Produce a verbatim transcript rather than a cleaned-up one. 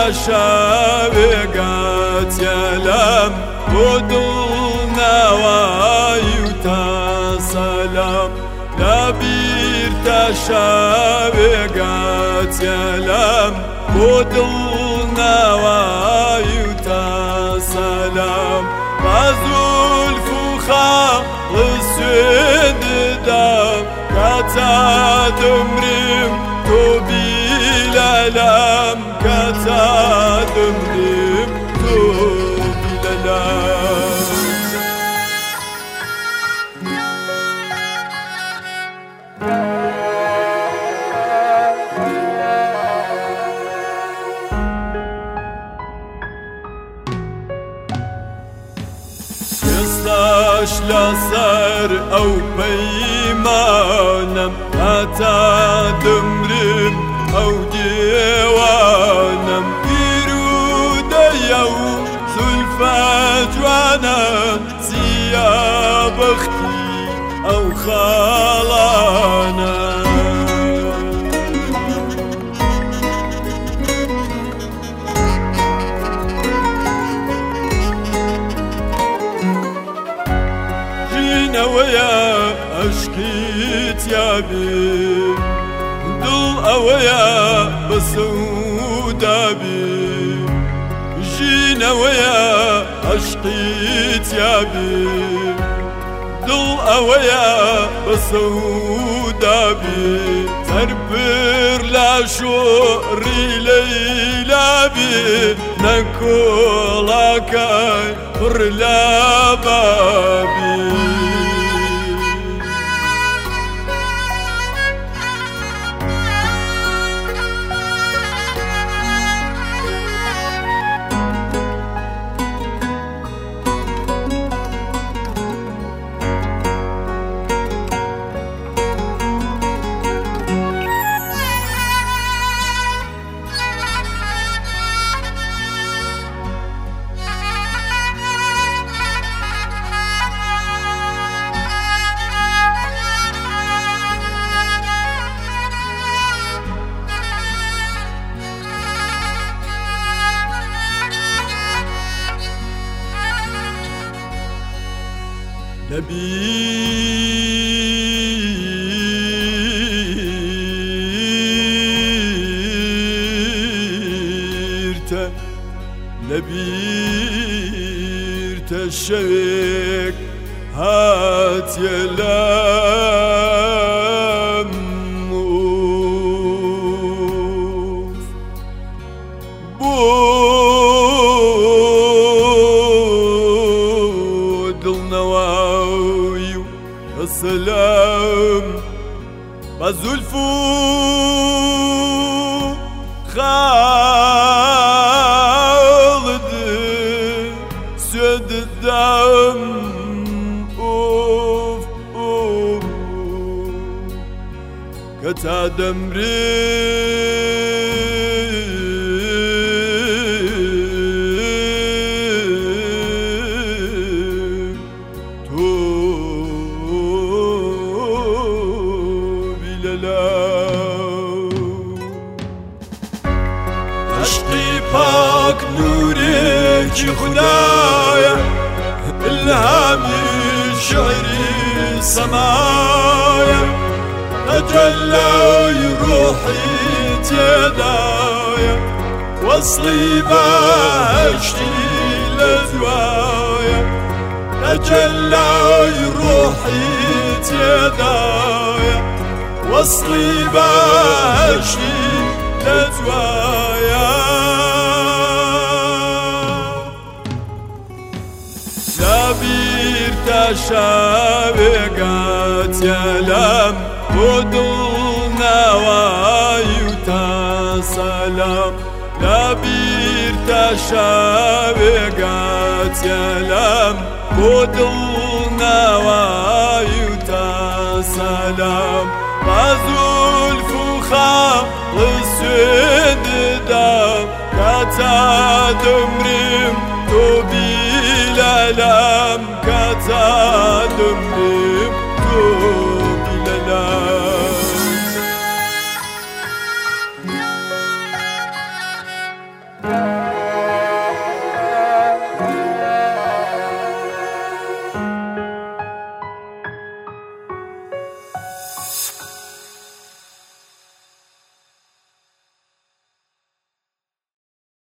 شاوێگات یەلام بۆ دڵنەوای و تا سەلام لەبیر تا شاوێگات یەلام بۆ دڵنەوای و تا سەلام بە زولف و خاڵ سوێنددا کاتا دەمرم تۆ بیلەلام کاتا دەمرم تۆ بیلەلام ئێستاش لەسەر ئەو پەیمانم هەتا دەمرم ئەو دێوانم پیرودەیە و زولفە جوانە زییا بەختی ئەو خاڵانە ژینەوەیە عەشقیت یابێ دڵ ئەوەیە بە سەودابێ ژینەوەیە عەشقیت یابێ دڵ ئەوەیە بە سەودابێ سەربر لە شۆڕی لەیلا بێ نەکۆڵاکای پڕ لە بابێ لەبیرتە لەبیرتە شەوێک هاتیە لام بۆ دڵنەوای و سەلام بە زولف و خاڵت سوێنددام ئۆف ئۆف کە تا دەمرم تۆ عشقی پاک نورێکی خودایە ئیلهامی شعری سەمایە تەجەلای ڕۆحی تێدایە وەسڵی بەهەشتی لە دوایە تەجەلای ڕۆحی تێدایە وەسڵی بەهەشتی لە دوایە لەبیر تا شاوێگات یەلام بۆ دڵنەوای و تا سەلام لەبیر تا شاوێگات یەلام بۆ دڵنەوای و تا سەلام بە زولف و خاڵ سوێنددا کاتا دەمرم تۆ بیلەلام کاتا